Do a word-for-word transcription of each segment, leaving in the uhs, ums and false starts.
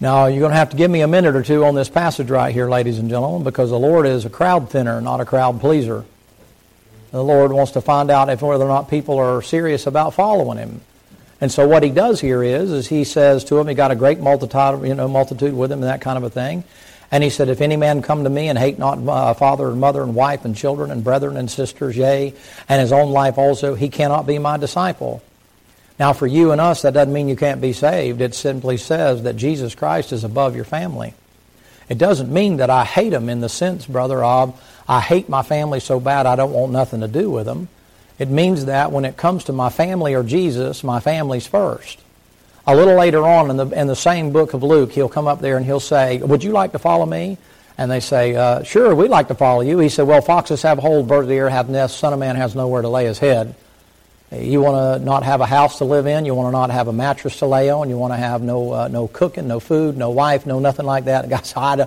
Now, you're going to have to give me a minute or two on this passage right here, ladies and gentlemen, because the Lord is a crowd thinner, not a crowd pleaser. The Lord wants to find out if whether or not people are serious about following Him. And so what He does here is, is He says to them, He got a great multitude, you know, multitude with Him and that kind of a thing. And He said, if any man come to me and hate not uh, father and mother and wife and children and brethren and sisters, yea, and his own life also, he cannot be my disciple. Now, for you and us, that doesn't mean you can't be saved. It simply says that Jesus Christ is above your family. It doesn't mean that I hate them in the sense, brother, of I hate my family so bad I don't want nothing to do with them. It means that when it comes to my family or Jesus, my family's first. A little later on in the in the same book of Luke, he'll come up there and he'll say, would you like to follow me? And they say, uh, sure, we'd like to follow you. He said, well, foxes have holes, birds of the air have nests, Son of Man has nowhere to lay his head. You want to not have a house to live in. You want to not have a mattress to lay on. You want to have no uh, no cooking, no food, no wife, no nothing like that. The guy said, I,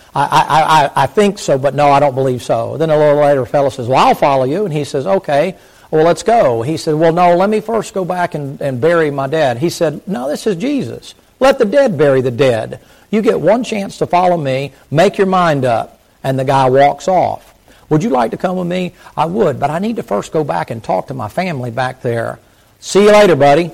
I, I, I think so, but no, I don't believe so. Then a little later, a fellow says, well, I'll follow you. And he says, okay, well, let's go. He said, well, no, let me first go back and, and bury my dad. He said, no, this is Jesus. Let the dead bury the dead. You get one chance to follow me. Make your mind up. And the guy walks off. Would you like to come with me? I would, but I need to first go back and talk to my family back there. See you later, buddy.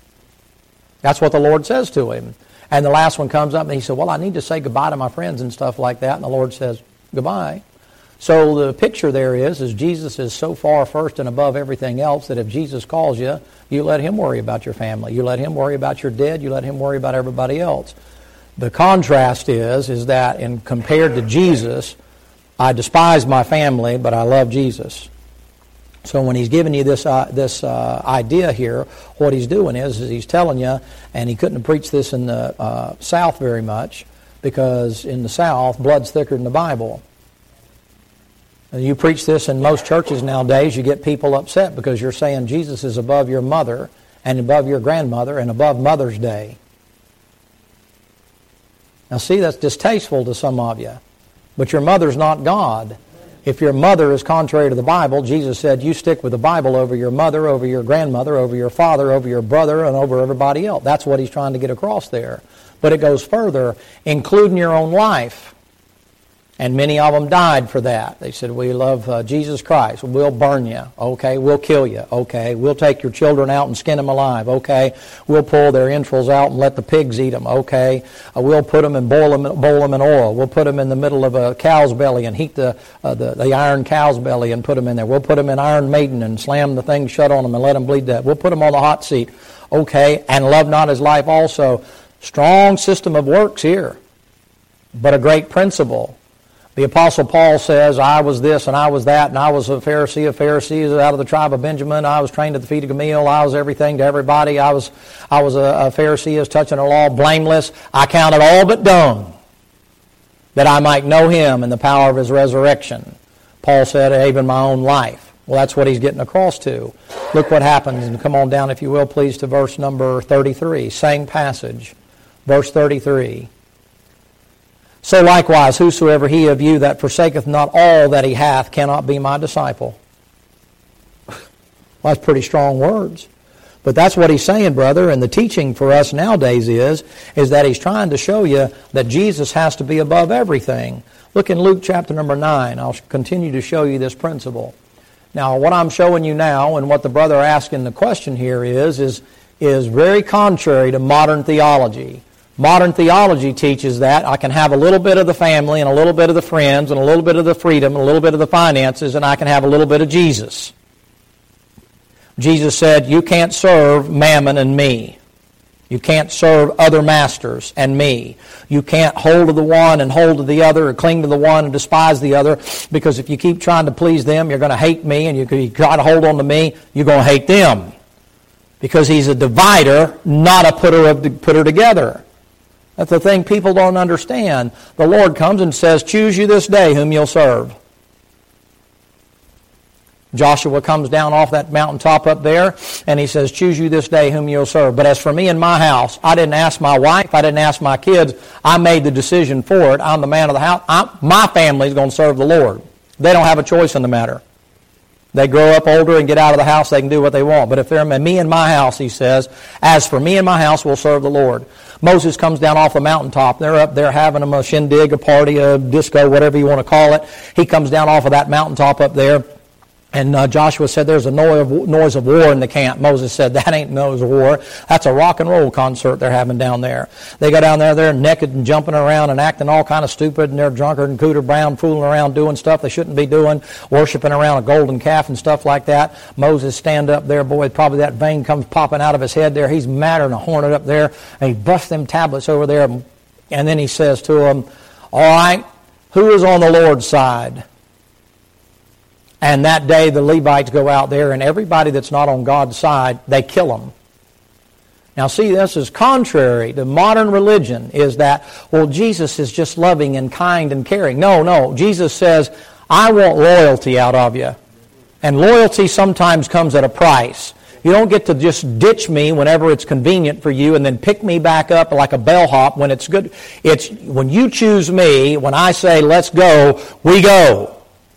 That's what the Lord says to him. And the last one comes up and he said, well, I need to say goodbye to my friends and stuff like that. And the Lord says, goodbye. So the picture there is, is Jesus is so far first and above everything else that if Jesus calls you, you let Him worry about your family. You let Him worry about your dead. You let Him worry about everybody else. The contrast is, is that in compared to Jesus, I despise my family, but I love Jesus. So when He's giving you this uh, this uh, idea here, what He's doing is, is He's telling you, and He couldn't have preached this in the uh, South very much, because in the South, blood's thicker than the Bible. And you preach this in most churches nowadays, you get people upset because you're saying Jesus is above your mother and above your grandmother and above Mother's Day. Now see, that's distasteful to some of you. But your mother's not God. If your mother is contrary to the Bible, Jesus said you stick with the Bible over your mother, over your grandmother, over your father, over your brother, and over everybody else. That's what He's trying to get across there. But it goes further, including your own life. And many of them died for that. They said, we love uh, Jesus Christ. We'll burn you. Okay. We'll kill you. Okay. We'll take your children out and skin them alive. Okay. We'll pull their entrails out and let the pigs eat them. Okay. Uh, we'll put them and boil them, boil them in oil. We'll put them in the middle of a cow's belly and heat the, uh, the, the iron cow's belly and put them in there. We'll put them in Iron Maiden and slam the thing shut on them and let them bleed that. We'll put them on the hot seat. Okay. And love not his life also. Strong system of works here, but a great principle. The Apostle Paul says, I was this and I was that, and I was a Pharisee of Pharisees out of the tribe of Benjamin. I was trained at the feet of Gamaliel. I was everything to everybody. I was I was a, a Pharisee as touching the law, blameless. I count it all but dung, that I might know Him and the power of His resurrection. Paul said, even my own life. Well, that's what he's getting across to. Look what happens, and come on down, if you will, please, to verse number thirty-three. Same passage, verse thirty-three. So likewise, whosoever he of you that forsaketh not all that he hath cannot be my disciple. Well, that's pretty strong words. But that's what he's saying, brother, and the teaching for us nowadays is, is that he's trying to show you that Jesus has to be above everything. Look in Luke chapter number nine. I'll continue to show you this principle. Now, what I'm showing you now and what the brother asking the question here is, is, is very contrary to modern theology. Modern theology teaches that I can have a little bit of the family and a little bit of the friends and a little bit of the freedom and a little bit of the finances, and I can have a little bit of Jesus. Jesus said, you can't serve mammon and me. You can't serve other masters and me. You can't hold to the one and hold to the other, or cling to the one and despise the other, because if you keep trying to please them, you're going to hate me, and you try to hold on to me, you're going to hate them. Because he's a divider, not a putter of putter together. That's the thing people don't understand. The Lord comes and says, choose you this day whom you'll serve. Joshua comes down off that mountaintop up there, and he says, choose you this day whom you'll serve. But as for me and my house, I didn't ask my wife, I didn't ask my kids. I made the decision for it. I'm the man of the house. I'm, my family's going to serve the Lord. They don't have a choice in the matter. They grow up older and get out of the house, they can do what they want. But if they're me and my house, he says, as for me and my house, we'll serve the Lord. Moses comes down off the mountaintop. They're up there having a shindig, a party, a disco, whatever you want to call it. He comes down off of that mountaintop up there. And uh, Joshua said, there's a noise of war in the camp. Moses said, that ain't noise of war. That's a rock and roll concert they're having down there. They go down there, they're naked and jumping around and acting all kind of stupid, and they're drunkard and cooter brown, fooling around, doing stuff they shouldn't be doing, worshiping around a golden calf and stuff like that. Moses stand up there, boy, probably that vein comes popping out of his head there. He's madder than a hornet up there, and he busts them tablets over there, and then he says to them, all right, who is on the Lord's side? And that day the Levites go out there, and everybody that's not on God's side, they kill them. Now see, this is contrary to modern religion, is that, well, Jesus is just loving and kind and caring. No, no. Jesus says, I want loyalty out of you. And loyalty sometimes comes at a price. You don't get to just ditch me whenever it's convenient for you and then pick me back up like a bellhop when it's good. It's when you choose me, when I say, let's go, we go.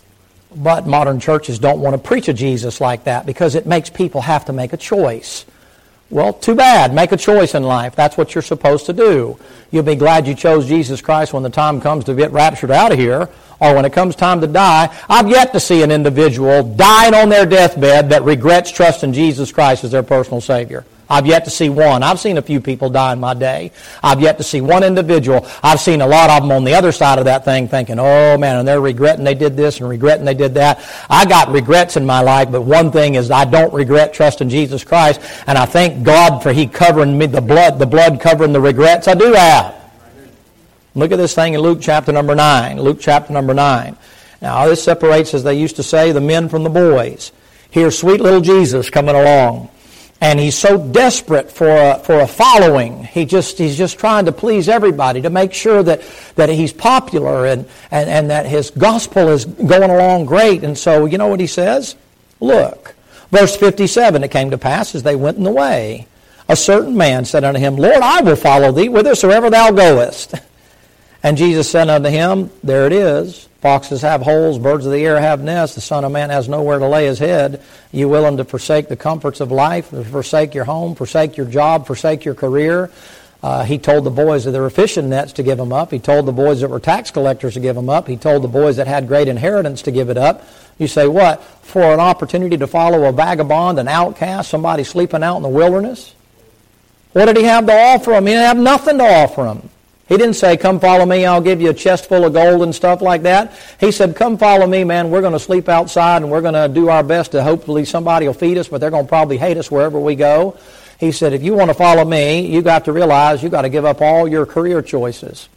But modern churches don't want to preach a Jesus like that because it makes people have to make a choice. Well, too bad. Make a choice in life. That's what you're supposed to do. You'll be glad you chose Jesus Christ when the time comes to get raptured out of here, or when it comes time to die. I've yet to see an individual dying on their deathbed that regrets trusting Jesus Christ as their personal Savior. I've yet to see one. I've seen a few people die in my day. I've yet to see one individual. I've seen a lot of them on the other side of that thing thinking, oh man, and they're regretting they did this and regretting they did that. I got regrets in my life, but one thing is I don't regret trusting Jesus Christ, and I thank God for He covering me, the blood, the blood covering the regrets I do have. Look at this thing in Luke chapter number nine. Luke chapter number nine. Now this separates, as they used to say, the men from the boys. Here's sweet little Jesus coming along. And he's so desperate for a, for a following. He just he's just trying to please everybody, to make sure that, that he's popular and, and, and that his gospel is going along great. And so, you know what he says? Look, verse fifty-seven, it came to pass as they went in the way, a certain man said unto him, Lord, I will follow thee whithersoever thou goest. And Jesus said unto him, there it is. Foxes have holes, birds of the air have nests, the Son of Man has nowhere to lay his head. You willing to forsake the comforts of life, forsake your home, forsake your job, forsake your career? Uh, he told the boys that were fishing nets to give them up. He told the boys that were tax collectors to give them up. He told the boys that had great inheritance to give it up. You say, what? For an opportunity to follow a vagabond, an outcast, somebody sleeping out in the wilderness? What did he have to offer them? He didn't have nothing to offer them. He didn't say, come follow me, I'll give you a chest full of gold and stuff like that. He said, come follow me, man, we're going to sleep outside and we're going to do our best to hopefully somebody will feed us, but they're going to probably hate us wherever we go. He said, if you want to follow me, you got to realize you got to give up all your career choices.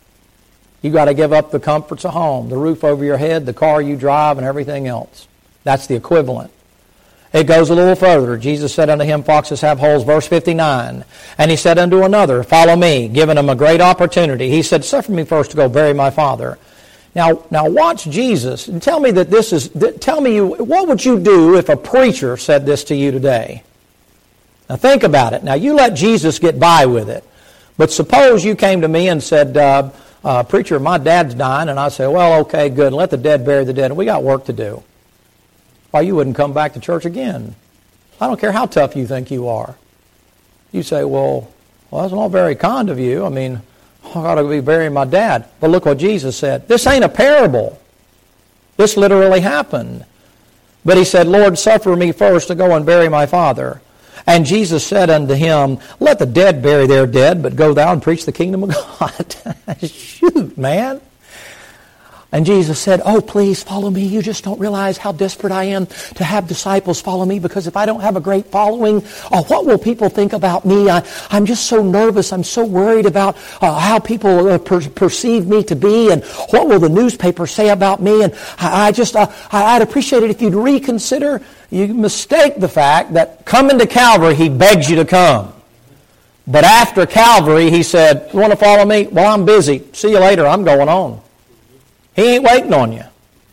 You got to give up the comforts of home, the roof over your head, the car you drive, and everything else. That's the equivalent. It goes a little further. Jesus said unto him, foxes have holes, verse fifty-nine. And he said unto another, follow me, giving him a great opportunity. He said, suffer me first to go bury my father. Now, now watch Jesus and tell me that this is, tell me, you, what would you do if a preacher said this to you today? Now think about it. Now you let Jesus get by with it. But suppose you came to me and said, uh, uh, preacher, my dad's dying. And I say, well, okay, good. Let the dead bury the dead. We got work to do. Why, you wouldn't come back to church again. I don't care how tough you think you are. You say, well, well that's not very kind of you. I mean, I got to be burying my dad. But look what Jesus said. This ain't a parable. This literally happened. But he said, Lord, suffer me first to go and bury my father. And Jesus said unto him, let the dead bury their dead, but go thou and preach the kingdom of God. Shoot, man. And Jesus said, oh, please follow me. You just don't realize how desperate I am to have disciples follow me, because if I don't have a great following, oh, what will people think about me? I, I'm just so nervous. I'm so worried about uh, how people uh, per- perceive me to be, and what will the newspaper say about me? And I, I just, uh, I, I'd appreciate it if you'd reconsider. You mistake the fact that coming to Calvary, He begs you to come. But after Calvary, He said, you want to follow me? Well, I'm busy. See you later. I'm going on. He ain't waiting on you.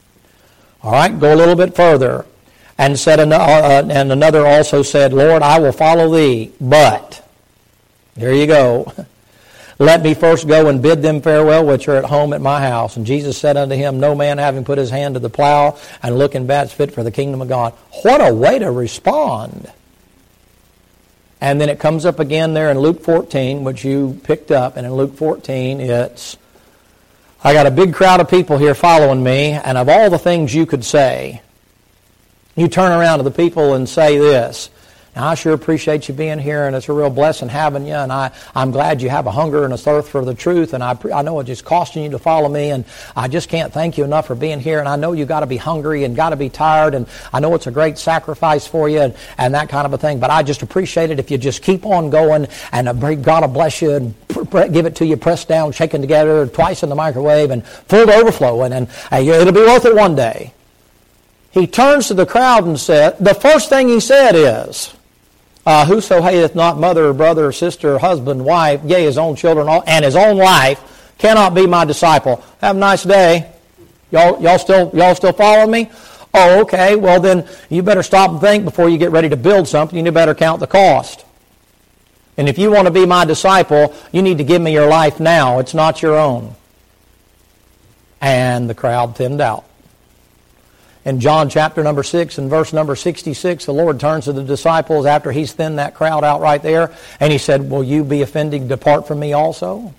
All right, go a little bit further. And said, uh, and another also said, Lord, I will follow thee, but, there you go, Let me first go and bid them farewell which are at home at my house. And Jesus said unto him, No man having put his hand to the plow and looking back is fit for the kingdom of God. What a way to respond. And then it comes up again there in Luke fourteen, which you picked up. And in Luke fourteen, it's, I got a big crowd of people here following me, and of all the things you could say, you turn around to the people and say this. Now, I sure appreciate you being here, and it's a real blessing having you, and I, I'm glad you have a hunger and a thirst for the truth, and I, I know it's just costing you to follow me, and I just can't thank you enough for being here, and I know you got to be hungry and got to be tired, and I know it's a great sacrifice for you, and, and that kind of a thing, but I just appreciate it if you just keep on going, and uh, God will bless you, and pr- pr- give it to you pressed down, shaken together, twice in the microwave, and full to overflowing, and uh, it'll be worth it one day. He turns to the crowd and said, the first thing he said is, Uh, whoso hateth not mother, or brother, or sister, or husband, wife, yea, his own children, and his own life, cannot be my disciple. Have a nice day. Y'all, y'all still, y'all still following me? Oh, okay. Well, then you better stop and think before you get ready to build something. You better count the cost. And if you want to be my disciple, you need to give me your life now. It's not your own. And the crowd thinned out. In John chapter number six and verse number sixty-six, the Lord turns to the disciples after he's thinned that crowd out right there, and he said, will you be offended, depart from me also?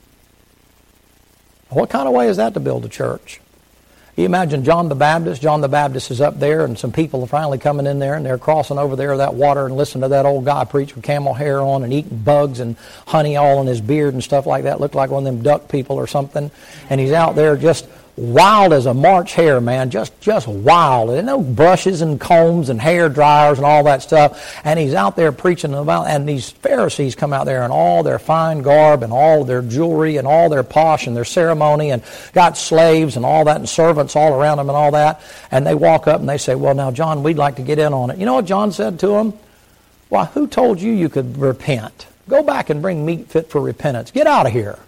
What kind of way is that to build a church? You imagine John the Baptist. John the Baptist is up there, and some people are finally coming in there, and they're crossing over there that water and listening to that old guy preach with camel hair on and eating bugs and honey all in his beard and stuff like that. Looked like one of them duck people or something. And he's out there just wild as a March hare, man, just just wild. There's no brushes and combs and hair dryers and all that stuff. And he's out there preaching about, and these Pharisees come out there in all their fine garb and all their jewelry and all their posh and their ceremony, and got slaves and all that and servants all around them and all that. And they walk up and they say, well, now, John, we'd like to get in on it. You know what John said to them? Why, who told you you could repent? Go back and bring meat fit for repentance. Get out of here.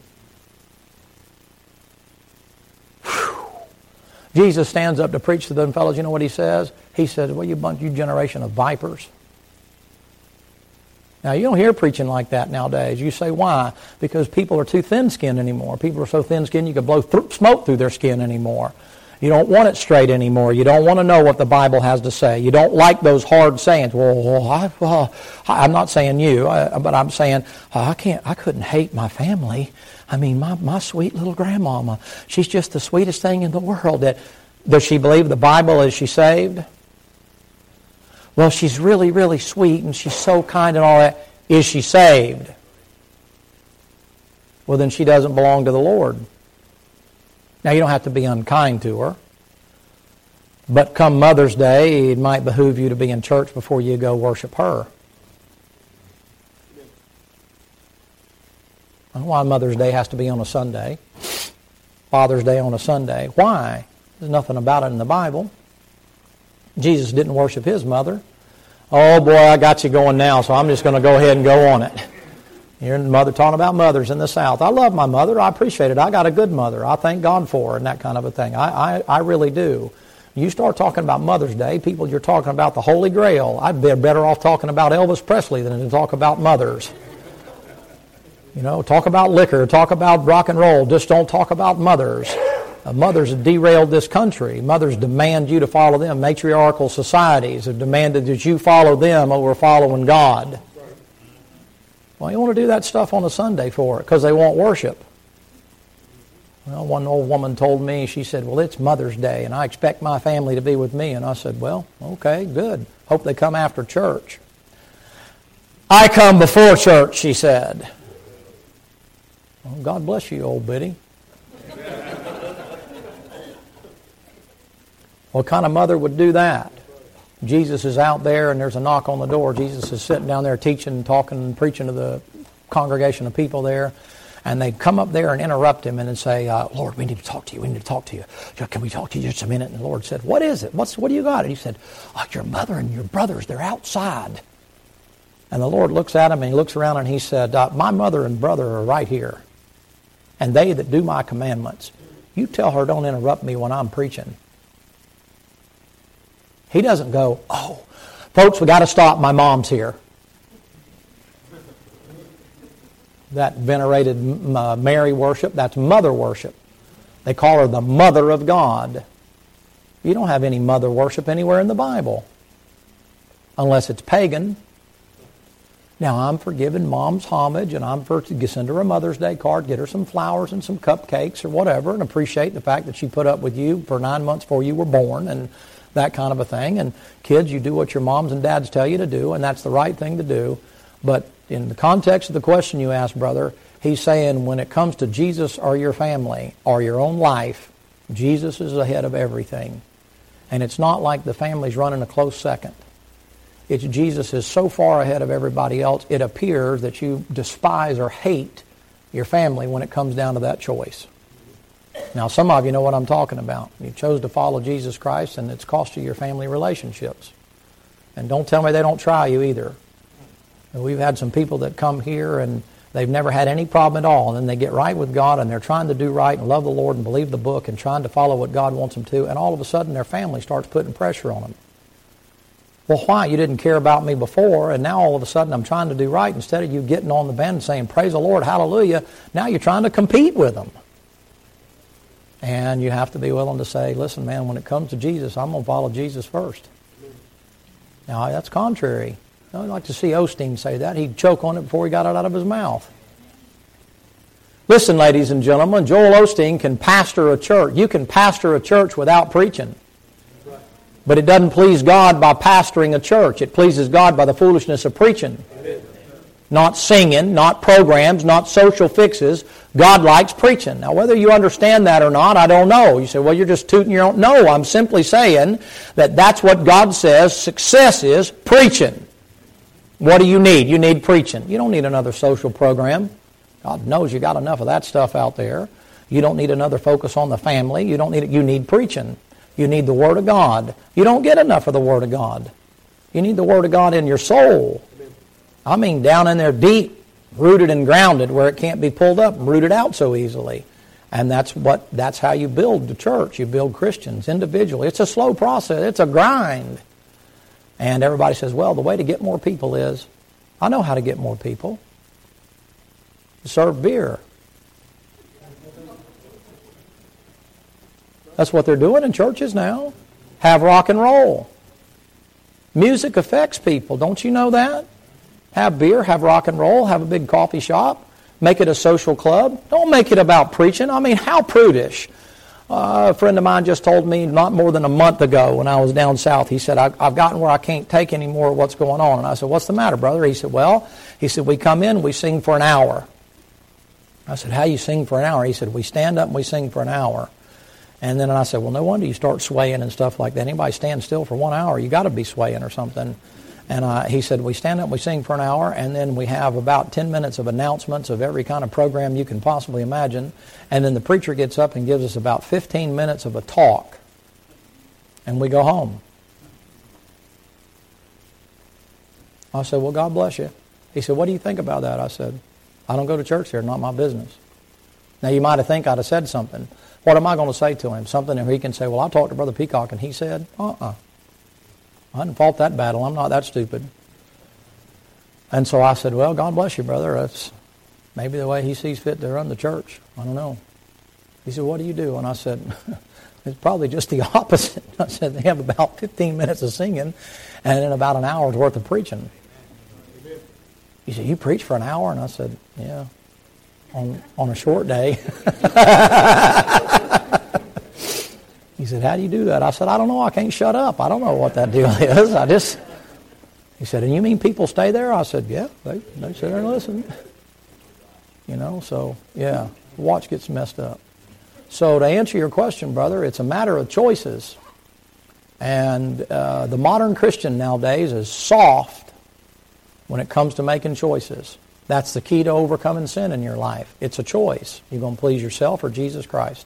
Jesus stands up to preach to them fellows. You know what he says? He says, well, you bunch, you generation of vipers. Now, you don't hear preaching like that nowadays. You say, why? Because people are too thin-skinned anymore. People are so thin-skinned you can blow th- smoke through their skin anymore. You don't want it straight anymore. You don't want to know what the Bible has to say. You don't like those hard sayings. Well, I, well I'm not saying you, I, but I'm saying I can't. I couldn't hate my family. I mean, my, my sweet little grandmama. She's just the sweetest thing in the world. That, does she believe the Bible? Is she saved? Well, she's really, really sweet, and she's so kind and all that. Is she saved? Well, then she doesn't belong to the Lord. Now, you don't have to be unkind to her. But come Mother's Day, it might behoove you to be in church before you go worship her. I don't know why Mother's Day has to be on a Sunday. Father's Day on a Sunday. Why? There's nothing about it in the Bible. Jesus didn't worship his mother. Oh boy, I got you going now, so I'm just going to go ahead and go on it. You're mother talking about mothers in the South. I love my mother. I appreciate it. I got a good mother. I thank God for her and that kind of a thing. I, I, I really do. You start talking about Mother's Day, people, you're talking about the Holy Grail. I'd be better off talking about Elvis Presley than to talk about mothers. You know, talk about liquor, talk about rock and roll. Just don't talk about mothers. Uh, mothers have derailed this country. Mothers demand you to follow them. Matriarchal societies have demanded that you follow them over following God. Well, you want to do that stuff on a Sunday for it because they won't worship. Well, one old woman told me, she said, well, it's Mother's Day, and I expect my family to be with me. And I said, well, okay, good. Hope they come after church. I come before church, she said. Well, God bless you, old biddy. What kind of mother would do that? Jesus is out there and there's a knock on the door. Jesus is sitting down there teaching and talking and preaching to the congregation of people there. And they come up there and interrupt him and then say, uh, Lord, we need to talk to you. We need to talk to you. Can we talk to you just a minute? And the Lord said, what is it? What's, what do you got? And he said, oh, your mother and your brothers, they're outside. And the Lord looks at him and he looks around and he said, uh, my mother and brother are right here. And they that do my commandments. You tell her don't interrupt me when I'm preaching. He doesn't go, oh, folks, we got to stop. My mom's here. that venerated uh, Mary worship, that's mother worship. They call her the Mother of God. You don't have any mother worship anywhere in the Bible, unless it's pagan. Now, I'm for giving mom's homage, and I'm for to send her a Mother's Day card, get her some flowers and some cupcakes or whatever, and appreciate the fact that she put up with you for nine months before you were born, and that kind of a thing. And kids, you do what your moms and dads tell you to do, and that's the right thing to do. But in the context of the question you asked, brother, he's saying when it comes to Jesus or your family or your own life, Jesus is ahead of everything. And it's not like the family's running a close second. It's Jesus is so far ahead of everybody else, it appears that you despise or hate your family when it comes down to that choice. Now, some of you know what I'm talking about. You chose to follow Jesus Christ, and it's cost you your family relationships. And don't tell me they don't try you either. We've had some people that come here, and they've never had any problem at all, and then they get right with God, and they're trying to do right and love the Lord and believe the book and trying to follow what God wants them to, and all of a sudden their family starts putting pressure on them. Well, why? You didn't care about me before, and now all of a sudden I'm trying to do right. Instead of you getting on the band and saying, praise the Lord, hallelujah, now you're trying to compete with them. And you have to be willing to say, listen, man, when it comes to Jesus, I'm going to follow Jesus first. Now, that's contrary. I'd like to see Osteen say that. He'd choke on it before he got it out of his mouth. Listen, ladies and gentlemen, Joel Osteen can pastor a church. You can pastor a church without preaching. But it doesn't please God by pastoring a church. It pleases God by the foolishness of preaching. Not singing, not programs, not social fixes. God likes preaching. Now, whether you understand that or not, I don't know. You say, well, you're just tooting your own. No, I'm simply saying that that's what God says success is, preaching. What do you need? You need preaching. You don't need another social program. God knows you got enough of that stuff out there. You don't need another focus on the family. You don't need it. You need preaching. You need the Word of God. You don't get enough of the Word of God. You need the Word of God in your soul. I mean down in there deep, rooted and grounded where it can't be pulled up and rooted out so easily. And that's what that's how you build the church. You build Christians individually. It's a slow process. It's a grind. And everybody says, well, the way to get more people is, I know how to get more people. Serve beer. That's what they're doing in churches now. Have rock and roll. Music affects people. Don't you know that? Have beer, have rock and roll, have a big coffee shop. Make it a social club. Don't make it about preaching. I mean, how prudish. Uh, a friend of mine just told me not more than a month ago when I was down south, he said, I, I've gotten where I can't take any more of what's going on. And I said, what's the matter, brother? He said, well, he said, we come in, we sing for an hour. I said, how you sing for an hour? He said, we stand up and we sing for an hour. And then I said, well, no wonder you start swaying and stuff like that. Anybody stand still for one hour, you got to be swaying or something. And uh, he said, we stand up and we sing for an hour, and then we have about ten minutes of announcements of every kind of program you can possibly imagine. And then the preacher gets up and gives us about fifteen minutes of a talk. And we go home. I said, well, God bless you. He said, what do you think about that? I said, I don't go to church here, not my business. Now, you might have think I'd have said something. What am I going to say to him? Something that he can say, well, I talked to Brother Peacock, and he said, uh-uh. I didn't fought that battle. I'm not that stupid. And so I said, well, God bless you, brother. That's maybe the way he sees fit to run the church. I don't know. He said, what do you do? And I said, it's probably just the opposite. I said, they have about fifteen minutes of singing and then about an hour's worth of preaching. He said, you preach for an hour? And I said, yeah, on, on a short day. He said, how do you do that? I said, I don't know. I can't shut up. I don't know what that deal is. I just, he said, and you mean people stay there? I said, yeah, they, they sit there and listen. You know, so, yeah, the watch gets messed up. So to answer your question, brother, it's a matter of choices. And uh, the modern Christian nowadays is soft when it comes to making choices. That's the key to overcoming sin in your life. It's a choice. You're going to please yourself or Jesus Christ.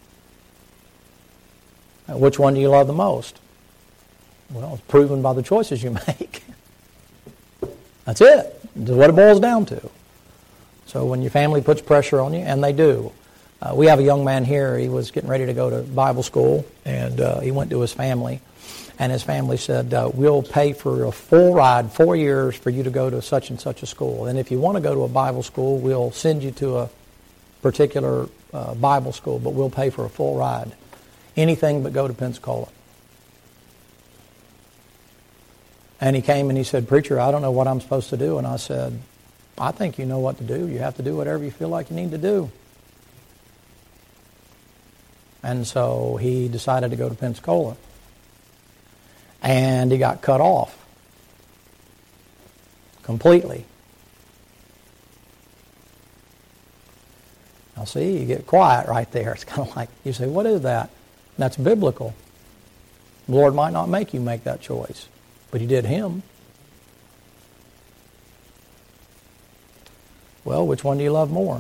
Which one do you love the most? Well, it's proven by the choices you make. That's it. That's what it boils down to. So when your family puts pressure on you, and they do. Uh, we have a young man here. He was getting ready to go to Bible school, and uh, he went to his family. And his family said, uh, we'll pay for a full ride, four years, for you to go to such and such a school. And if you want to go to a Bible school, we'll send you to a particular uh, Bible school, but we'll pay for a full ride. Anything but go to Pensacola. And he came and he said, preacher, I don't know what I'm supposed to do. And I said, I think you know what to do. You have to do whatever you feel like you need to do. And so he decided to go to Pensacola. And he got cut off completely. Now see, you get quiet right there. It's kind of like, you say, what is that? And that's biblical. The Lord might not make you make that choice, but he did him. Well, which one do you love more?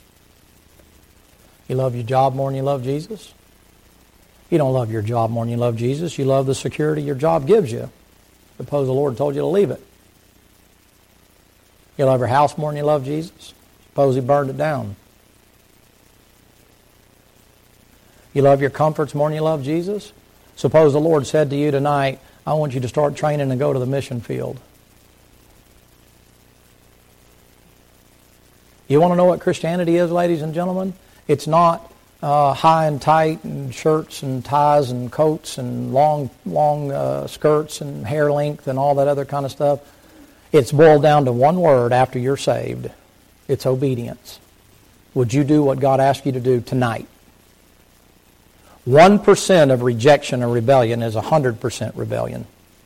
You love your job more than you love Jesus? You don't love your job more than you love Jesus. You love the security your job gives you. Suppose the Lord told you to leave it. You love your house more than you love Jesus. Suppose he burned it down. You love your comforts more than you love Jesus. Suppose the Lord said to you tonight, I want you to start training and go to the mission field. You want to know what Christianity is, ladies and gentlemen? It's not Uh, high and tight and shirts and ties and coats and long long uh, skirts and hair length and all that other kind of stuff. It's boiled down to one word after you're saved. It's obedience. Would you do what God asked you to do tonight? One percent of rejection or rebellion is a hundred percent rebellion.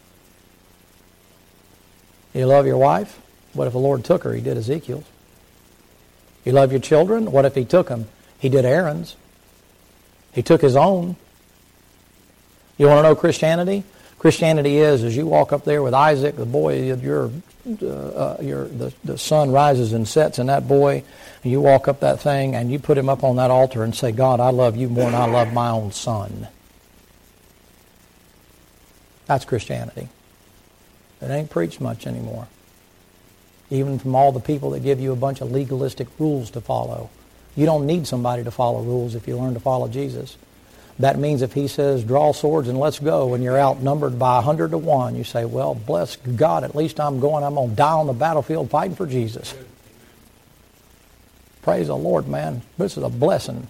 You love your wife? What if the Lord took her? He did Ezekiel's. You love your children? What if he took them? He did Aaron's. He took his own. You want to know Christianity? Christianity is, as you walk up there with Isaac, the boy, your, uh, your, the, the sun rises and sets in that boy, and you walk up that thing and you put him up on that altar and say, God, I love you more than I love my own son. That's Christianity. It ain't preached much anymore. Even from all the people that give you a bunch of legalistic rules to follow. You don't need somebody to follow rules if you learn to follow Jesus. That means if he says, draw swords and let's go, and you're outnumbered by a hundred to one, you say, well, bless God, at least I'm going, I'm going to die on the battlefield fighting for Jesus. Praise the Lord, man. This is a blessing.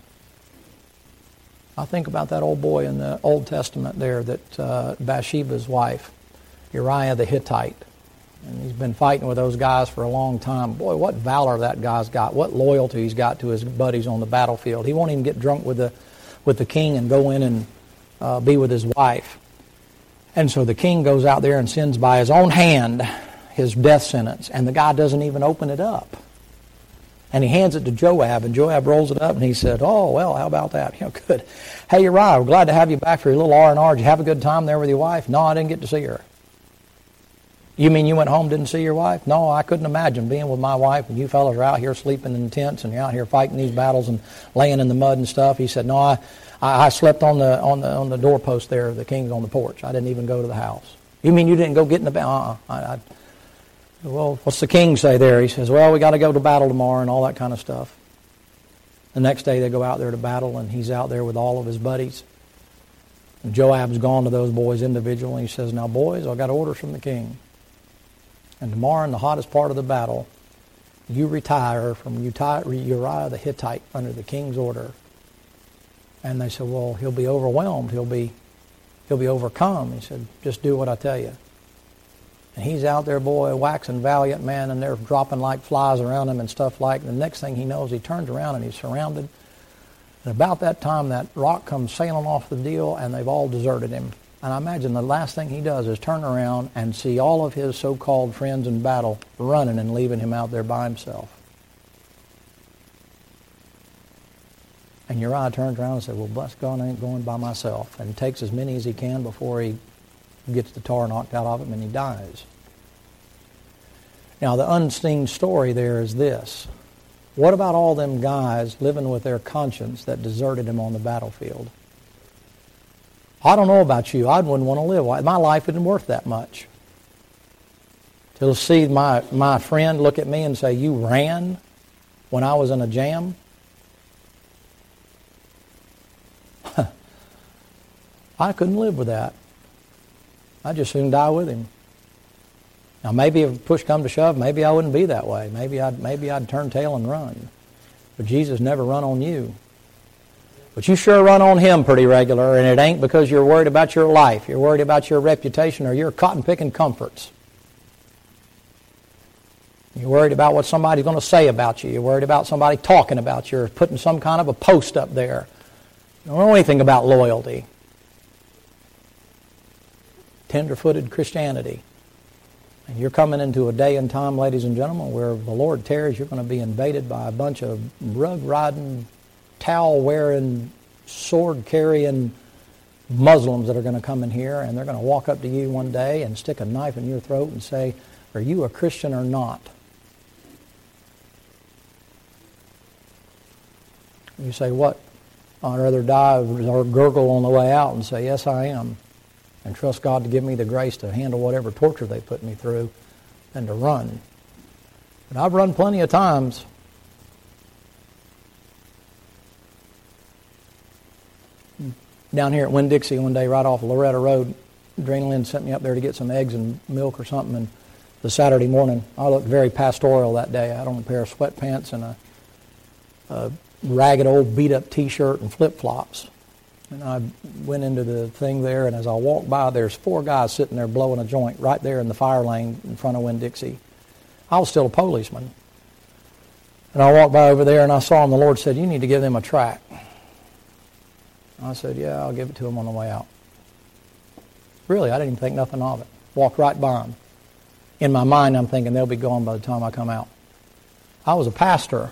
I think about that old boy in the Old Testament there, that uh, Bathsheba's wife, Uriah the Hittite. And he's been fighting with those guys for a long time. Boy, what valor that guy's got. What loyalty he's got to his buddies on the battlefield. He won't even get drunk with the with the king and go in and uh, be with his wife. And so the king goes out there and sends by his own hand his death sentence. And the guy doesn't even open it up. And he hands it to Joab. And Joab rolls it up and he said, oh, well, how about that? You know, good. Hey, Uriah, we're glad to have you back for your little R and R. Did you have a good time there with your wife? No, I didn't get to see her. You mean you went home, didn't see your wife? No, I couldn't imagine being with my wife and you fellas are out here sleeping in tents and you're out here fighting these battles and laying in the mud and stuff. He said, no, I, I, I slept on the on the on the doorpost there. The king's on the porch. I didn't even go to the house. You mean you didn't go get in the bed? Uh-uh. I, I, well, what's the king say there? He says, well, we got to go to battle tomorrow and all that kind of stuff. The next day they go out there to battle and he's out there with all of his buddies. And Joab's gone to those boys individually. He says, now, boys, I've got orders from the king. And tomorrow in the hottest part of the battle, you retire from Uriah the Hittite under the king's order. And they said, well, he'll be overwhelmed. He'll be, he'll be overcome. He said, just do what I tell you. And he's out there, boy, waxing valiant, man, and they're dropping like flies around him and stuff like that. The next thing he knows, he turns around and he's surrounded. And about that time, that rock comes sailing off the deal, and they've all deserted him. And I imagine the last thing he does is turn around and see all of his so-called friends in battle running and leaving him out there by himself. And Uriah turns around and says, well, bless God, I ain't going by myself. And takes as many as he can before he gets the tar knocked out of him and he dies. Now, the unseen story there is this. What about all them guys living with their conscience that deserted him on the battlefield? I don't know about you. I wouldn't want to live. My life isn't worth that much. To see my, my friend look at me and say, you ran when I was in a jam? I couldn't live with that. I'd just soon die with him. Now, maybe if push come to shove, maybe I wouldn't be that way. Maybe I'd, maybe I'd turn tail and run. But Jesus never run on you. But you sure run on him pretty regular, and it ain't because you're worried about your life. You're worried about your reputation or your cotton-picking comforts. You're worried about what somebody's going to say about you. You're worried about somebody talking about you or putting some kind of a post up there. You don't know anything about loyalty. Tender-footed Christianity. And you're coming into a day and time, ladies and gentlemen, where the Lord tarries, you're going to be invaded by a bunch of rug-riding, towel-wearing, sword-carrying Muslims that are going to come in here, and they're going to walk up to you one day and stick a knife in your throat and say, "Are you a Christian or not?" You say, "What? I'd rather die or gurgle on the way out," and say, "Yes, I am," and trust God to give me the grace to handle whatever torture they put me through than to run. But I've run plenty of times. Down here at Winn-Dixie one day, right off of Loretta Road, Adrenaline sent me up there to get some eggs and milk or something, and the Saturday morning, I looked very pastoral that day. I had on a pair of sweatpants and a, a ragged old beat-up T-shirt and flip-flops. And I went into the thing there, and as I walked by, there's four guys sitting there blowing a joint right there in the fire lane in front of Winn-Dixie. I was still a policeman. And I walked by over there, and I saw them. The Lord said, "You need to give them a tract." I said, "Yeah, I'll give it to them on the way out." Really, I didn't even think nothing of it. Walked right by them. In my mind, I'm thinking they'll be gone by the time I come out. I was a pastor.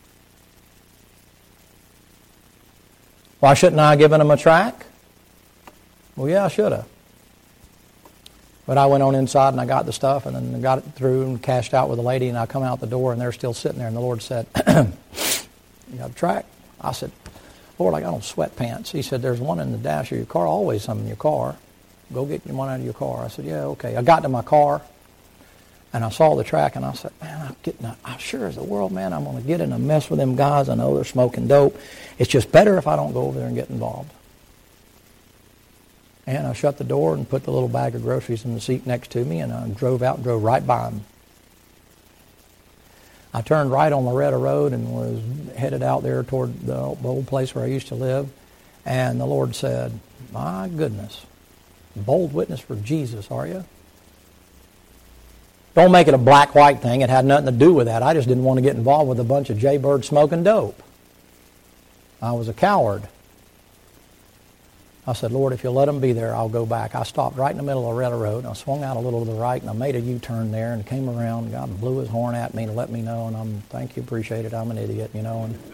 Why shouldn't I have given them a tract? Well, yeah, I should have. But I went on inside and I got the stuff and then got it through and cashed out with a lady, and I come out the door and they're still sitting there, and the Lord said, "You got a tract?" I said, "Lord, I got on sweatpants." He said, "There's one in the dash of your car, always some in your car. Go get one out of your car." I said, "Yeah, okay." I got to my car, and I saw the track, and I said, "Man, I'm getting, a, I'm sure as the world, man, I'm going to get in a mess with them guys. I know they're smoking dope. It's just better if I don't go over there and get involved." And I shut the door and put the little bag of groceries in the seat next to me, and I drove out and drove right by them. I turned right on Loretta Road and was headed out there toward the old place where I used to live, and the Lord said, "My goodness, bold witness for Jesus, are you?" Don't make it a black-white thing. It had nothing to do with that. I just didn't want to get involved with a bunch of jaybirds smoking dope. I was a coward. I said, "Lord, if you'll let them be there, I'll go back." I stopped right in the middle of Loretta Road, and I swung out a little to the right, and I made a U-turn there, and came around, and God blew his horn at me to let me know, and I'm, "Thank you, appreciate it, I'm an idiot," you know, and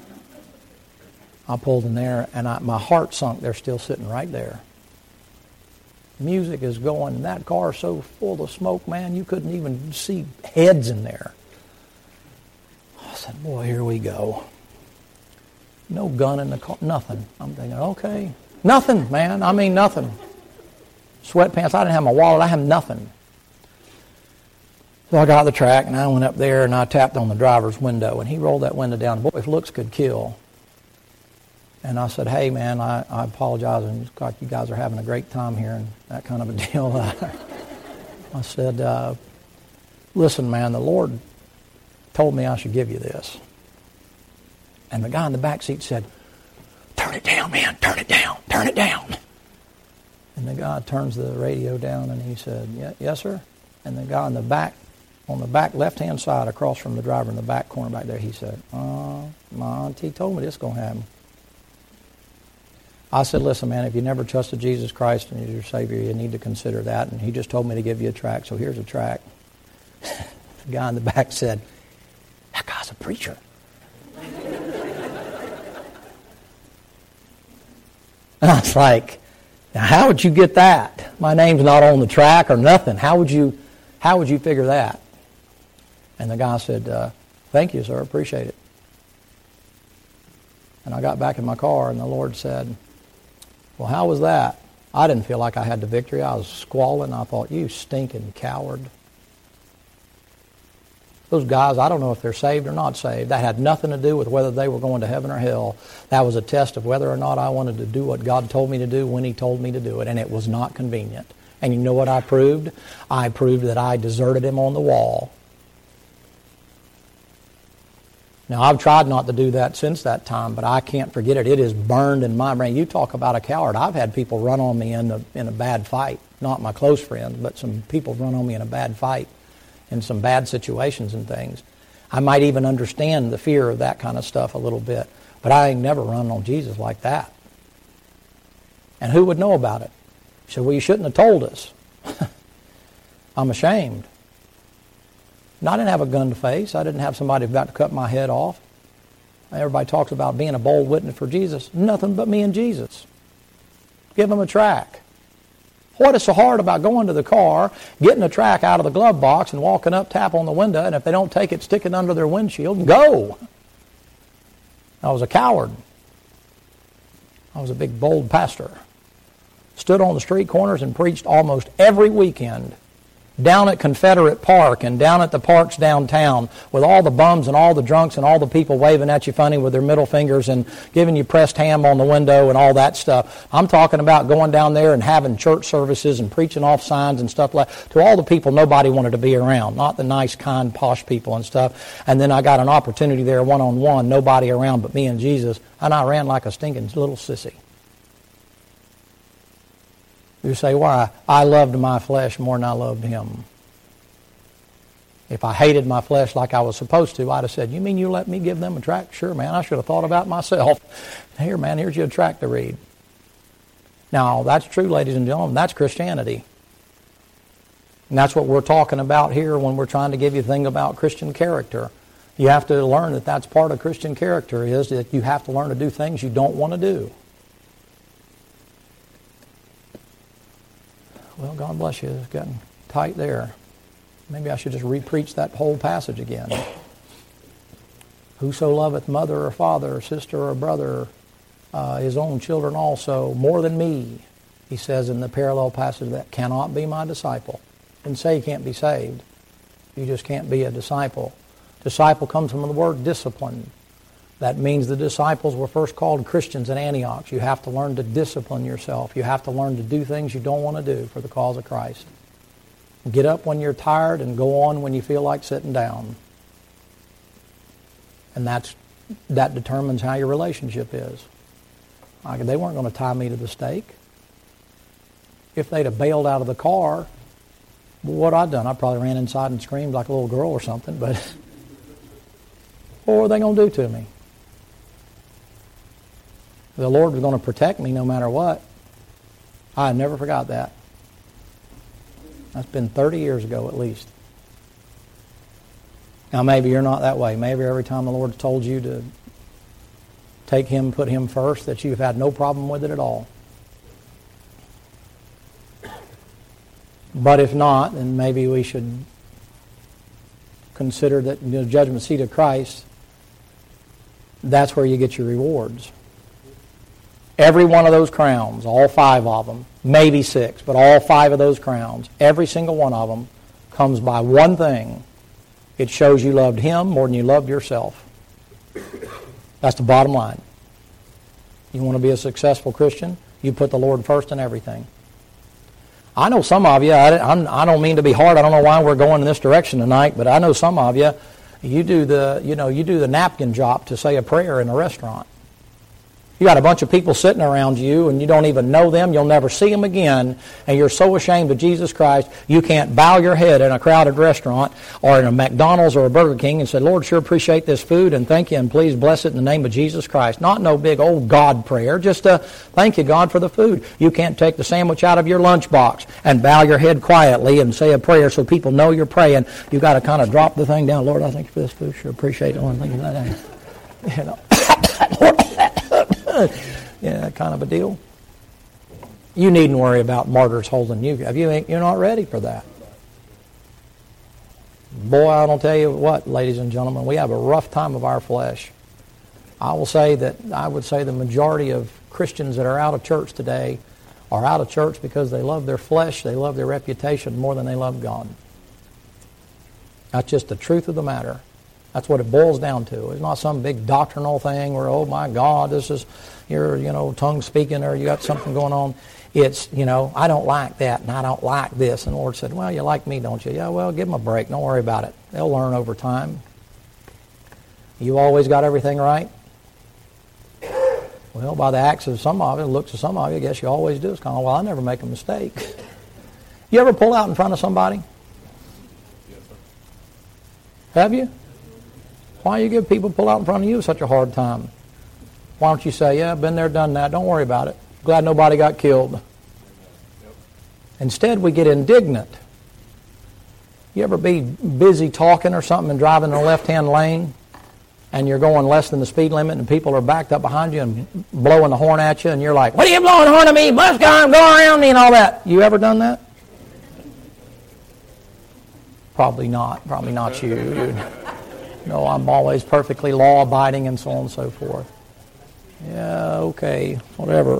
I pulled in there, and I, my heart sunk. They're still sitting right there. Music is going, and that car is so full of smoke, man, you couldn't even see heads in there. I said, "Boy, here we go." No gun in the car, nothing. I'm thinking, okay. Nothing, man. I mean, nothing. Sweatpants. I didn't have my wallet. I had nothing. So I got the track, and I went up there, and I tapped on the driver's window, and he rolled that window down. Boy, if looks could kill. And I said, "Hey, man, I, I apologize, and it's like you guys are having a great time here," and that kind of a deal. I said, uh, "Listen, man, the Lord told me I should give you this." And the guy in the back seat said, "Turn it down, man, turn it down, turn it down." And the guy turns the radio down, and he said, "Yeah, yes, sir." And the guy in the back, on the back left-hand side, across from the driver in the back corner back there, he said, "Uh, my auntie told me this is going to happen." I said, "Listen, man, if you never trusted Jesus Christ and He's your Savior, you need to consider that." And he just told me to give you a tract, so here's a tract. The guy in the back said, "That guy's a preacher." And I was like, "Now, how would you get that? My name's not on the track or nothing. How would you, how would you figure that?" And the guy said, uh, "Thank you, sir. Appreciate it." And I got back in my car, and the Lord said, "Well, how was that?" I didn't feel like I had the victory. I was squalling. I thought, "You stinking coward." Those guys, I don't know if they're saved or not saved. That had nothing to do with whether they were going to heaven or hell. That was a test of whether or not I wanted to do what God told me to do when He told me to do it, and it was not convenient. And you know what I proved? I proved that I deserted him on the wall. Now, I've tried not to do that since that time, but I can't forget it. It is burned in my brain. You talk about a coward. I've had people run on me in a, in a bad fight. Not my close friends, but some people run on me in a bad fight in some bad situations and things. I might even understand the fear of that kind of stuff a little bit, but I ain't never run on Jesus like that. And who would know about it? He said, well, you shouldn't have told us. I'm ashamed. And I didn't have a gun to face. I didn't have somebody about to cut my head off. Everybody talks about being a bold witness for Jesus. Nothing but me and Jesus. Give them a track. What is so hard about going to the car, getting a track out of the glove box and walking up, tap on the window, and if they don't take it, stick it under their windshield and go? I was a coward. I was a big, bold pastor. Stood on the street corners and preached almost every weekend. Down at Confederate Park and down at the parks downtown with all the bums and all the drunks and all the people waving at you funny with their middle fingers and giving you pressed ham on the window and all that stuff. I'm talking about going down there and having church services and preaching off signs and stuff like that to all the people nobody wanted to be around, not the nice, kind, posh people and stuff. And then I got an opportunity there one-on-one, nobody around but me and Jesus, and I ran like a stinking little sissy. You say, why? I loved my flesh more than I loved him. If I hated my flesh like I was supposed to, I'd have said, you mean you let me give them a tract? Sure, man, I should have thought about myself. Here, man, here's your tract to read. Now, that's true, ladies and gentlemen. That's Christianity. And that's what we're talking about here when we're trying to give you a thing about Christian character. You have to learn that that's part of Christian character, is that you have to learn to do things you don't want to do. Well, God bless you. It's gotten tight there. Maybe I should just re-preach that whole passage again. Whoso loveth mother or father or sister or brother, uh, his own children also, more than me, he says in the parallel passage, that cannot be my disciple. And say you can't be saved. You just can't be a disciple. Disciple comes from the word discipline. That means the disciples were first called Christians in Antioch. You have to learn to discipline yourself. You have to learn to do things you don't want to do for the cause of Christ. Get up when you're tired and go on when you feel like sitting down. And that's that determines how your relationship is. Like, they weren't going to tie me to the stake. If they'd have bailed out of the car, well, what I'd done, I probably ran inside and screamed like a little girl or something. But what were they going to do to me? The Lord was going to protect me no matter what. I never forgot that. That's been thirty years ago at least. Now maybe you're not that way. Maybe every time the Lord's told you to take Him, put Him first, that you've had no problem with it at all. But if not, then maybe we should consider that the judgment seat of Christ, that's where you get your rewards. Every one of those crowns, all five of them, maybe six, but all five of those crowns, every single one of them comes by one thing. It shows you loved Him more than you loved yourself. That's the bottom line. You want to be a successful Christian? You put the Lord first in everything. I know some of you, I, I'm, I don't mean to be hard, I don't know why we're going in this direction tonight, but I know some of you, you do the, you know, you do the napkin drop to say a prayer in a restaurant. You got a bunch of people sitting around you and you don't even know them. You'll never see them again. And you're so ashamed of Jesus Christ, you can't bow your head in a crowded restaurant or in a McDonald's or a Burger King and say, Lord, sure appreciate this food and thank you and please bless it in the name of Jesus Christ. Not no big old God prayer. Just a thank you, God, for the food. You can't take the sandwich out of your lunchbox and bow your head quietly and say a prayer so people know you're praying. You got to kind of drop the thing down. Lord, I thank you for this food. Sure appreciate it. Lord, thank you for that. You know. Yeah, that kind of a deal. You needn't worry about martyrs holding you. If you ain't, you're not ready for that. Boy, I don't tell you what, ladies and gentlemen, we have a rough time of our flesh. I will say that I would say the majority of Christians that are out of church today are out of church because they love their flesh, they love their reputation more than they love God. That's just the truth of the matter. That's what it boils down to. It's not some big doctrinal thing where, oh my God, this is, you're, you know, tongue speaking or you got something going on. It's, you know, I don't like that and I don't like this. And the Lord said, well, you like me, don't you? Yeah, well, give them a break. Don't worry about it. They'll learn over time. You always got everything right? Well, by the acts of some of you, the looks of some of you, I guess you always do. It's kind of, well, I never make a mistake. You ever pull out in front of somebody? Yes, sir. Have you? Why do you give people pull out in front of you such a hard time? Why don't you say, yeah, I've been there, done that. Don't worry about it. Glad nobody got killed. Yep. Instead, we get indignant. You ever be busy talking or something and driving in the left-hand lane and you're going less than the speed limit and people are backed up behind you and blowing the horn at you and you're like, what are you blowing the horn at me? Bus guy, go around me and all that. You ever done that? Probably not. Probably not you. You'd, no, I'm always perfectly law-abiding and so on and so forth. Yeah, okay, whatever.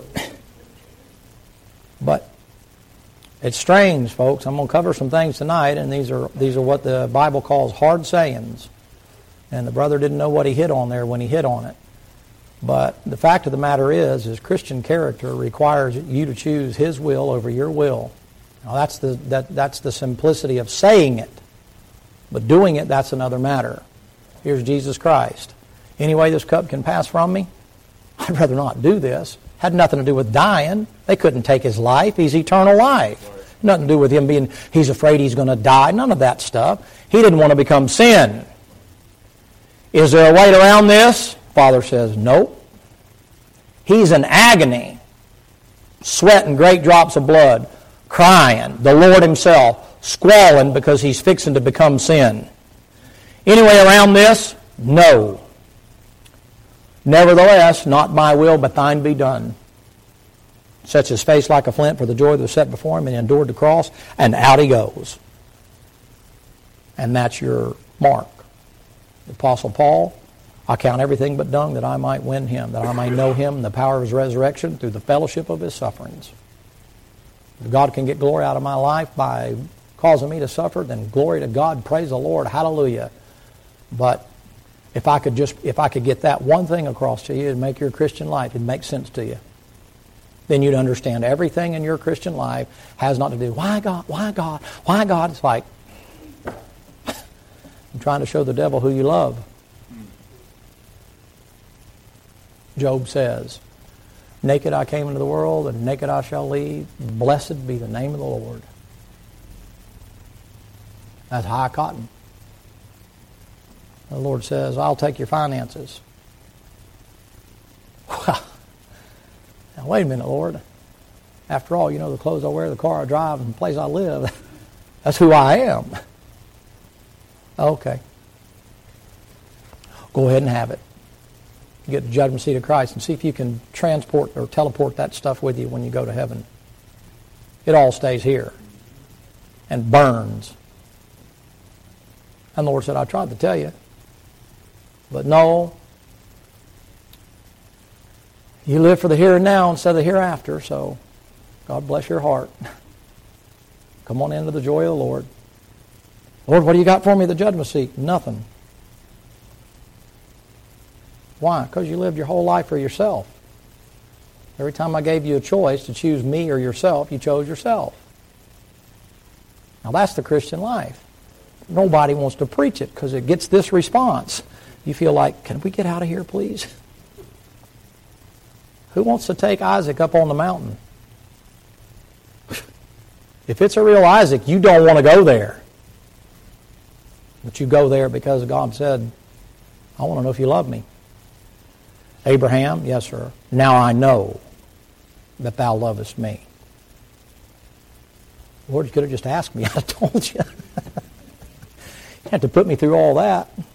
But it's strange, folks. I'm going to cover some things tonight, and these are these are what the Bible calls hard sayings. And the brother didn't know what he hit on there when he hit on it. But the fact of the matter is, is Christian character requires you to choose His will over your will. Now that's the that that's the simplicity of saying it. But doing it, that's another matter. Here's Jesus Christ. Any way this cup can pass from me? I'd rather not do this. Had nothing to do with dying. They couldn't take His life. He's eternal life. Nothing to do with Him being, He's afraid He's going to die. None of that stuff. He didn't want to become sin. Is there a way around this? Father says, nope. He's in agony, sweating great drops of blood, crying. The Lord Himself squalling because He's fixing to become sin. Any way around this? No. Nevertheless, not my will, but thine be done. Sets his face like a flint for the joy that was set before him and endured the cross, and out he goes. And that's your mark. The Apostle Paul, I count everything but dung that I might win him, that I may know him and the power of his resurrection through the fellowship of his sufferings. If God can get glory out of my life by causing me to suffer, then glory to God, praise the Lord, hallelujah. But if I could just, if I could get that one thing across to you and make your Christian life, it'd make sense to you. Then you'd understand everything in your Christian life has not to do, why God, why God, why God? It's like, I'm trying to show the devil who you love. Job says, naked I came into the world, and naked I shall leave. Blessed be the name of the Lord. That's high cotton. The Lord says, I'll take your finances. Well, now wait a minute, Lord. After all, you know the clothes I wear, the car I drive, and the place I live. That's who I am. Okay. Go ahead and have it. Get the judgment seat of Christ and see if you can transport or teleport that stuff with you when you go to heaven. It all stays here and burns. And the Lord said, I tried to tell you. But no, you live for the here and now instead of the hereafter, so God bless your heart. Come on into the joy of the Lord. Lord, what do you got for me at the judgment seat? Nothing. Why? Because you lived your whole life for yourself. Every time I gave you a choice to choose me or yourself, you chose yourself. Now that's the Christian life. Nobody wants to preach it because it gets this response. You feel like, can we get out of here, please? Who wants to take Isaac up on the mountain? If it's a real Isaac, you don't want to go there. But you go there because God said, I want to know if you love me. Abraham, yes, sir. Now I know that thou lovest me. Lord, you could have just asked me. I told you. You have to put me through all that.